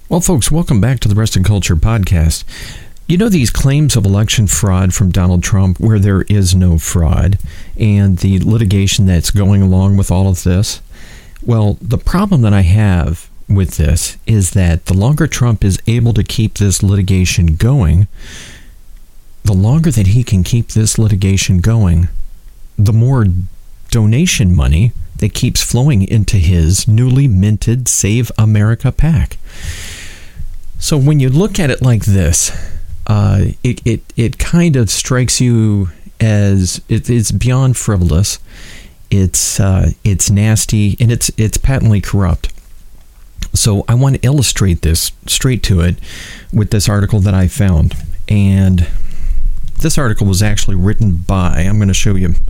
Well, folks, welcome back to the Rest and Culture podcast. You know these claims of election fraud from Donald Trump where there is no fraud and the litigation that's going along with all of this? Well, the problem that I have with this is that the longer Trump is able to keep this litigation going, the longer that he can keep this litigation going, the more donation money that keeps flowing into his newly minted Save America PAC. So when you look at it like this, it kind of strikes you as it's beyond frivolous. It's nasty, and it's patently corrupt. So I want to illustrate this straight to it with this article that I found. And this article was actually written by, I'm going to show you.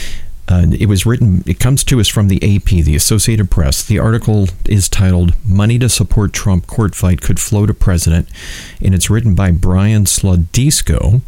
It comes to us from the AP, the Associated Press. The article is titled, Money to Support Trump Court Fight Could Flow to President, and it's written by Brian Sladisko,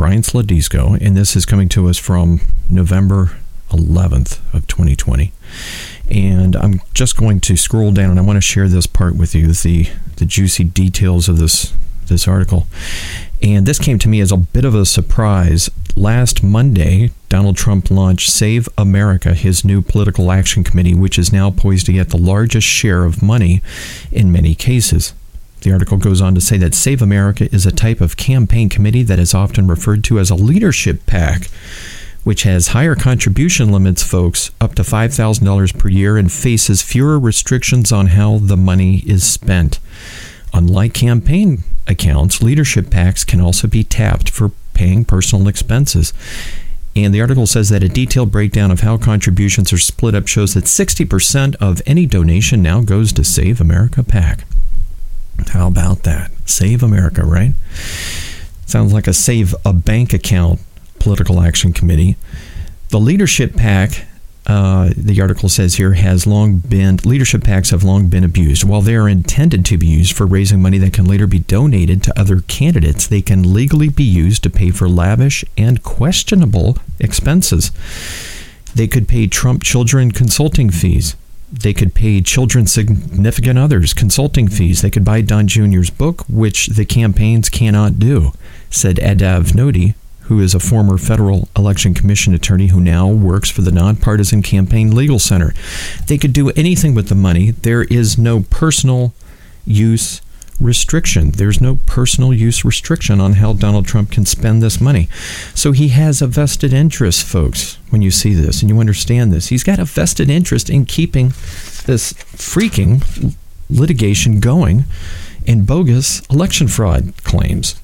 and this is coming to us from November 11th of 2020. And I'm just going to scroll down, and I want to share this part with you, the juicy details of this article. And this came to me as a bit of a surprise. Last Monday, Donald Trump launched Save America, his new political action committee, which is now poised to get the largest share of money in many cases. The article goes on to say that Save America is a type of campaign committee that is often referred to as a leadership PAC, which has higher contribution limits, folks, up to $5,000 per year, and faces fewer restrictions on how the money is spent. Unlike campaign accounts, leadership PACs can also be tapped for paying personal expenses. And the article says that a detailed breakdown of how contributions are split up shows that 60% of any donation now goes to Save America PAC. How about that? Save America, right? Sounds like a Save a Bank Account political action committee. The leadership PAC, the article says here, leadership PACs have long been abused. While they are intended to be used for raising money that can later be donated to other candidates, they can legally be used to pay for lavish and questionable expenses. They could pay Trump children consulting fees. They could pay children's significant others consulting fees. They could buy Don Jr.'s book, which the campaigns cannot do, said Adav Nodi, who is a former Federal Election Commission attorney who now works for the Nonpartisan Campaign Legal Center. They could do anything with the money. There is no personal use restriction. There's no personal use restriction on how Donald Trump can spend this money. So he has a vested interest, folks, when you see this and you understand this. He's got a vested interest in keeping this freaking litigation going and bogus election fraud claims.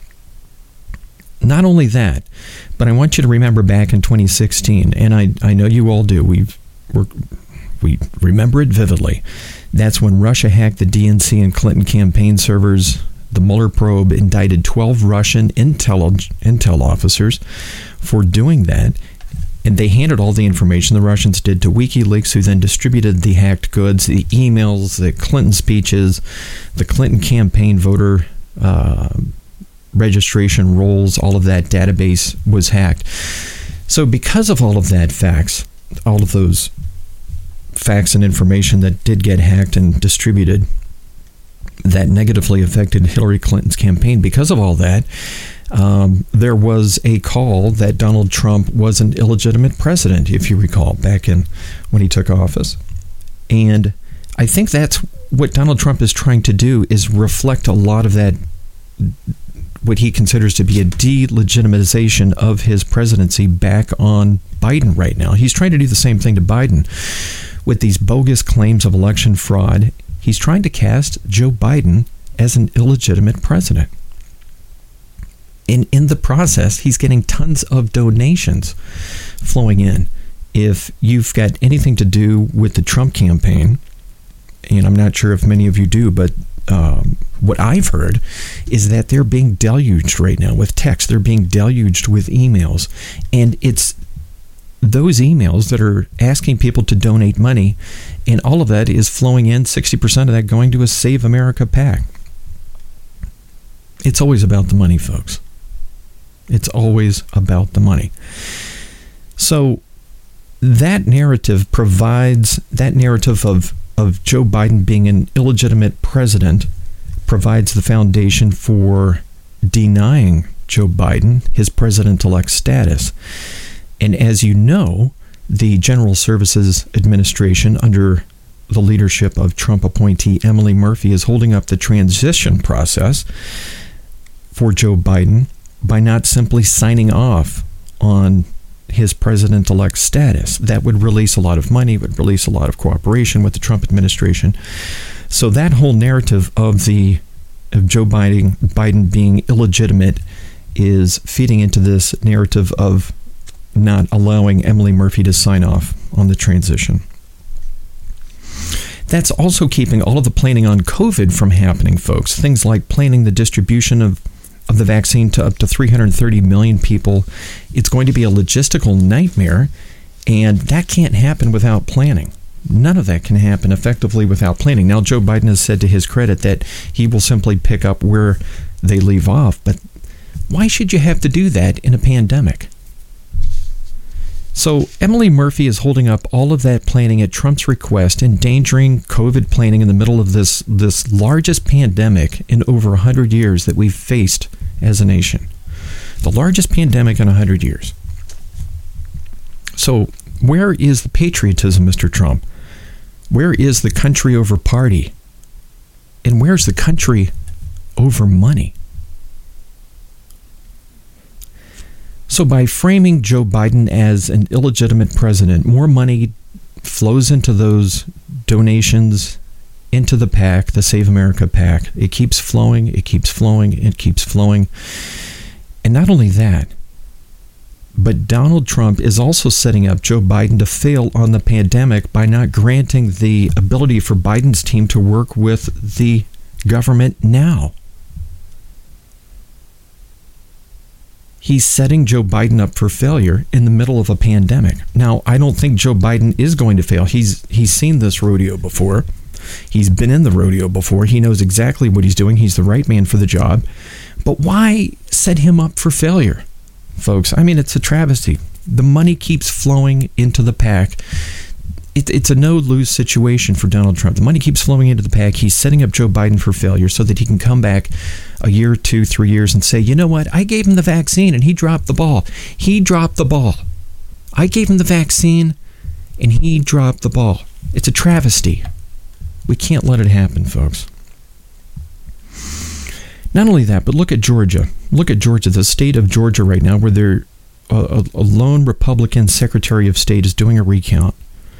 Not only that, but I want you to remember back in 2016, and I know you all do. We remember it vividly. That's when Russia hacked the DNC and Clinton campaign servers. The Mueller probe indicted 12 Russian intel officers for doing that, and they handed all the information the Russians did to WikiLeaks, who then distributed the hacked goods, the emails, the Clinton speeches, the Clinton campaign voter registration rolls. All of that database was hacked. So because of all of that all of those facts and information that did get hacked and distributed that negatively affected Hillary Clinton's campaign, because of all that, there was a call that Donald Trump was an illegitimate president, if you recall, back in when he took office. And I think that's what Donald Trump is trying to do, is reflect a lot of that, what he considers to be a delegitimization of his presidency, back on Biden right now. He's trying to do the same thing to Biden with these bogus claims of election fraud. He's trying to cast Joe Biden as an illegitimate president. And in the process, he's getting tons of donations flowing in. If you've got anything to do with the Trump campaign, and I'm not sure if many of you do, but what I've heard is that they're being deluged right now with text. They're being deluged with emails. And it's those emails that are asking people to donate money, and all of that is flowing in, 60% of that going to a Save America PAC. It's always about the money, folks. It's always about the money. So that narrative of Joe Biden being an illegitimate president provides the foundation for denying Joe Biden his president-elect status. And as you know, the General Services Administration, under the leadership of Trump appointee Emily Murphy, is holding up the transition process for Joe Biden by not simply signing off on his president-elect status. That would release a lot of money, would release a lot of cooperation with the Trump administration. So that whole narrative of Joe Biden being illegitimate is feeding into this narrative of not allowing Emily Murphy to sign off on the transition. That's also keeping all of the planning on COVID from happening, folks. Things like planning the distribution of the vaccine to up to 330 million people. It's going to be a logistical nightmare, and that can't happen without planning. None of that can happen effectively without planning. Now, Joe Biden has said to his credit that he will simply pick up where they leave off, but why should you have to do that in a pandemic? So Emily Murphy is holding up all of that planning at Trump's request, endangering COVID planning in the middle of this largest pandemic in over 100 years that we've faced as a nation. The largest pandemic in 100 years. So where is the patriotism, Mr. Trump? Where is the country over party? And where's the country over money? So by framing Joe Biden as an illegitimate president, more money flows into those donations, into the PAC, the Save America PAC. It keeps flowing, it keeps flowing, it keeps flowing. And not only that, but Donald Trump is also setting up Joe Biden to fail on the pandemic by not granting the ability for Biden's team to work with the government now. He's setting Joe Biden up for failure in the middle of a pandemic. Now, I don't think Joe Biden is going to fail. He's seen this rodeo before. He's been in the rodeo before. He knows exactly what he's doing. He's the right man for the job. But why set him up for failure, folks? I mean, it's a travesty. The money keeps flowing into the PAC. It's a no-lose situation for Donald Trump. The money keeps flowing into the PAC. He's setting up Joe Biden for failure so that he can come back a year, 2, 3 years and say, you know what? I gave him the vaccine and he dropped the ball. He dropped the ball. I gave him the vaccine and he dropped the ball. It's a travesty. We can't let it happen, folks. Not only that, but look at Georgia. Look at Georgia, the state of Georgia right now, where a lone Republican Secretary of State is doing a recount.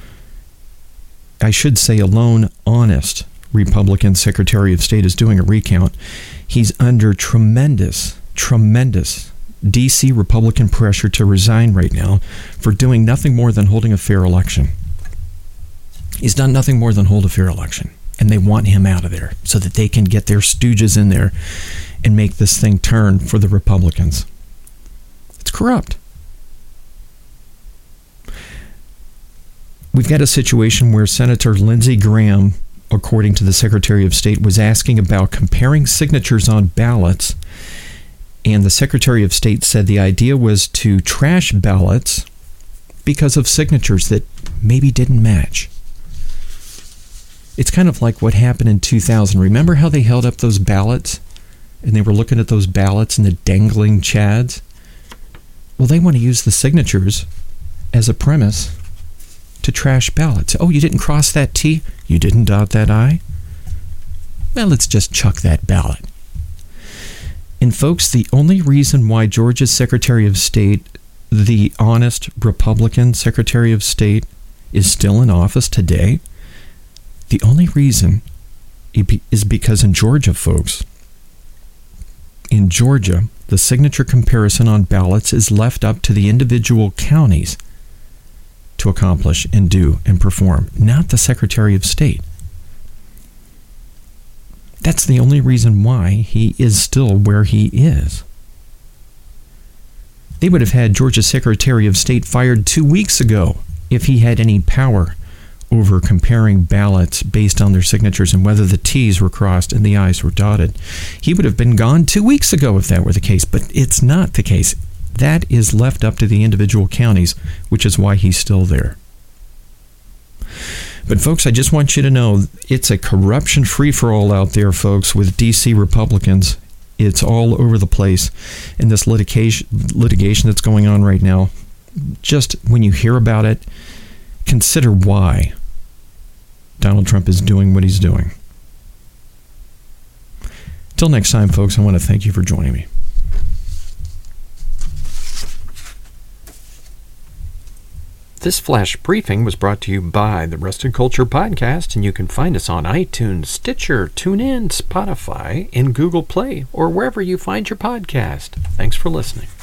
I should say a lone honest Republican Secretary of State is doing a recount. He's under tremendous D.C. Republican pressure to resign right now for doing nothing more than holding a fair election. He's done nothing more than hold a fair election. And they want him out of there so that they can get their stooges in there and make this thing turn for the Republicans. It's corrupt. We've got a situation where Senator Lindsey Graham, according to the Secretary of State, was asking about comparing signatures on ballots. And the Secretary of State said the idea was to trash ballots because of signatures that maybe didn't match. It's kind of like what happened in 2000. Remember how they held up those ballots? And they were looking at those ballots and the dangling chads? Well, they want to use the signatures as a premise to trash ballots. Oh, you didn't cross that T? You didn't dot that I? Well, let's just chuck that ballot. And folks, the only reason why Georgia's Secretary of State, the honest Republican Secretary of State, is still in office today, the only reason is because in Georgia, folks, in Georgia, the signature comparison on ballots is left up to the individual counties to accomplish and do and perform, not the Secretary of State. That's the only reason why he is still where he is. They would have had Georgia's Secretary of State fired 2 weeks ago if he had any power over comparing ballots based on their signatures and whether the T's were crossed and the I's were dotted. He would have been gone 2 weeks ago if that were the case, but it's not the case. That is left up to the individual counties, which is why he's still there. But folks, I just want you to know it's a corruption free-for-all out there, folks, with D.C. Republicans. It's all over the place. And this litigation that's going on right now, just when you hear about it, consider why Donald Trump is doing what he's doing. Till next time, folks, I want to thank you for joining me. This flash briefing was brought to you by the Rusted Culture Podcast, and you can find us on iTunes, Stitcher, TuneIn, Spotify, and Google Play, or wherever you find your podcast. Thanks for listening.